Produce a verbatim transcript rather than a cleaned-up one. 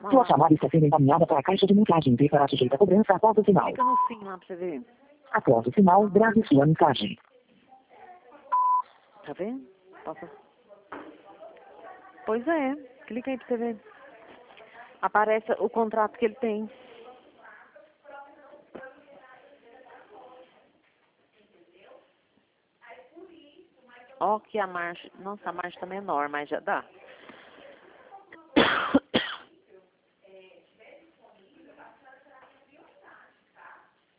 Sua chamada está sendo encaminhada para a caixa de mensagem e será sujeita a cobrança após o sinal. Clica no sim lá pra você ver. Após o sinal, grave sua mensagem. Tá vendo? Posso... Pois é. Clica aí pra você ver. Aparece o contrato que ele tem. Ó que a marcha... Nossa, a marcha tá menor, mas já dá.